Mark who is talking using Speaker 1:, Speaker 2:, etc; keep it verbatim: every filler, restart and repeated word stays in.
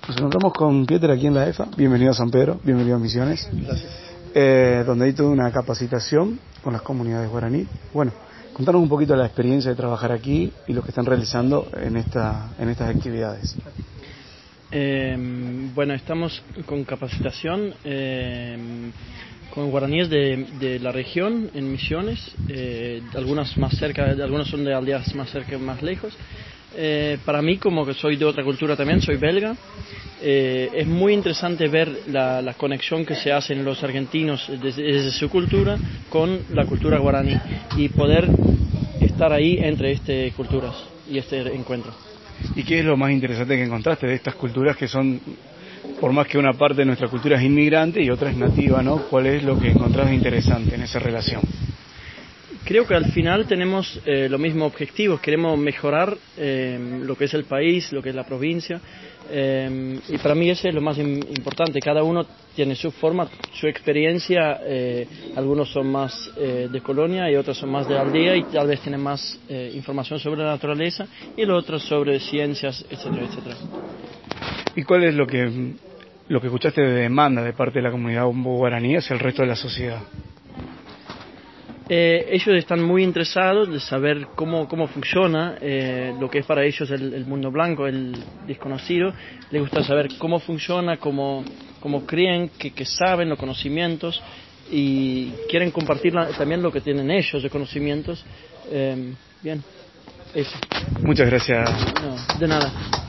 Speaker 1: Nos encontramos con Pieter aquí en la E F A. Bienvenido a San Pedro, bienvenido a Misiones.
Speaker 2: Gracias.
Speaker 1: Eh, donde hay toda una capacitación con las comunidades guaraní. Bueno, contanos un poquito la experiencia de trabajar aquí y lo que están realizando en, esta, en estas actividades.
Speaker 2: Eh, bueno, estamos con capacitación eh, con guaraníes de, de la región en Misiones, eh, algunas más cerca, algunas son de aldeas más cerca y más lejos. Eh, para mí, como que soy de otra cultura también, soy belga, eh, es muy interesante ver la, la conexión que se hace en los argentinos desde, desde su cultura con la cultura guaraní y poder estar ahí entre estas culturas y este encuentro.
Speaker 1: ¿Y qué es lo más interesante que encontraste de estas culturas que son, por más que una parte de nuestra cultura es inmigrante y otra es nativa, ¿no? ¿Cuál es lo que encontrás interesante en esa relación?
Speaker 2: Creo que al final tenemos eh, los mismos objetivos, queremos mejorar eh, lo que es el país, lo que es la provincia, eh, y para mí eso es lo más importante. Cada uno tiene su forma, su experiencia, eh, algunos son más eh, de colonia y otros son más de aldea y tal vez tienen más eh, información sobre la naturaleza y los otros sobre ciencias, etcétera, etcétera.
Speaker 1: ¿Y cuál es lo que, lo que escuchaste de demanda de parte de la comunidad guaraní hacia el resto de la sociedad?
Speaker 2: Eh, ellos están muy interesados de saber cómo, cómo funciona eh, lo que es para ellos el, el mundo blanco, el desconocido. Les gusta saber cómo funciona, cómo, cómo creen, que, que saben los conocimientos y quieren compartir la, también lo que tienen ellos de conocimientos. Eh, bien, eso.
Speaker 1: Muchas gracias.
Speaker 2: No, de nada.